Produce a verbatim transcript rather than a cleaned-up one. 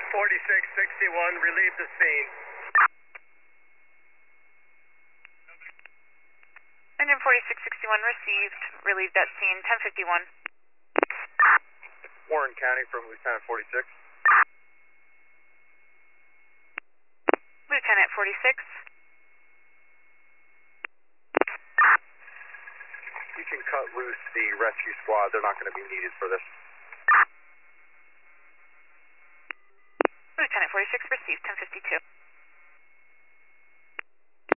forty-six sixty-one, relieve the scene. Engine forty-six sixty-one received, relieved that scene, ten fifty-one. Warren County from Lieutenant forty-six. Lieutenant forty-six. You can cut loose the rescue squad, they're not going to be needed for this. Lieutenant forty-six received, ten fifty-two.